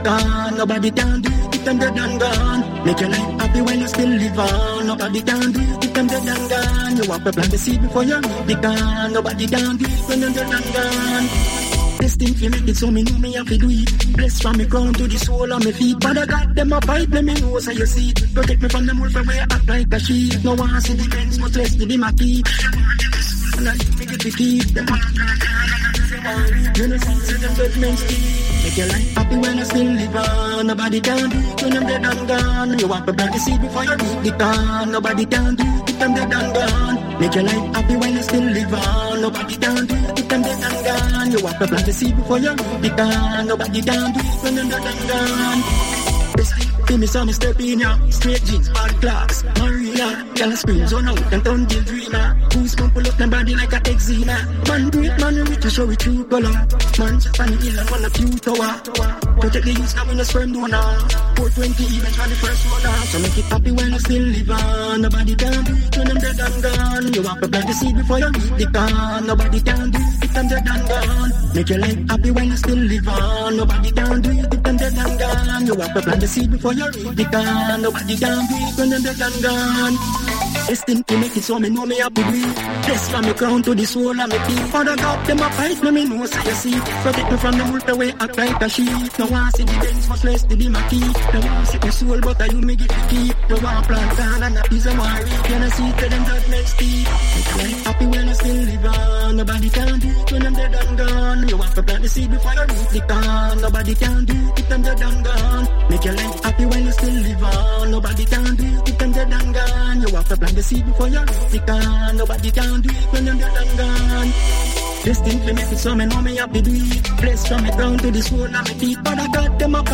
Because nobody can do it if them dead and gone. Make your life happy when you still live on. Nobody can do it if them dead and gone. You have to plant the seed before you reap the can. Nobody can do it when you're dead and gone. This thing fi make it so me know me have to do it. Bless from me crown to the sole of me feet. But I got them a fight, let me know so you see it. Protect me from the wolf where I act like a sheep. No one see the Benz, much less the Mackie. And I leave me get the key. Them you know see them judgments deep. Make your life happy when I still live on. Nobody can do it when I'm dead and gone. You want to plant the seed before you reap the corn. Nobody can do it if I'm dead and gone. Make your life happy when I still live on. Nobody can do it if I'm dead and gone. You want to plant the seed before you reap the corn. Nobody can do it when I'm dead and gone. Give me some step in ya. Straight jeans, bad clocks, Marina. Girl screams on out and turn till dreamer. Who's gon' pull up them body like a eczema? Man great, man rich to show it true color. Man just on the hill and want a few tower. Protect the youth now in the sperm donor. 420 even for the first runner. So make it happy when I still live on. Nobody can do it when I'm dead and gone. You want to plant the seed before you reap the corn. Nobody can do it if I'm dead and gone. Make your life happy when you still live on. Nobody can do it if I'm dead and gone. You want to plant the seed before you reap the corn. Nobody can do it when I'm dead and gone. Destined to make it so me know me happy breathe. Bless from me crown to the soul of me feet. Father God, them a fight, no me know so you see. Protect me from the wolf away act like a sheep. No one see the Benz, much less the Mackie. No one see the soul, but I you me get the key. No one plant down and that is a worry. You know see to them judgments deep. Make life happy when I still live on. Nobody can do it when I'm dead and gone. You have to plant the seed before you reap the corn. Nobody can do it if I'm dead and gone. Make your life happy when you still live on. Nobody can do it if I'm dead and gone. You have to plant the seed before you reap the corn. Nobody can do it when I'm dead and gone. This thing to make it so me know me happy do it. Bless from me down to the soul of me feet. But I got them up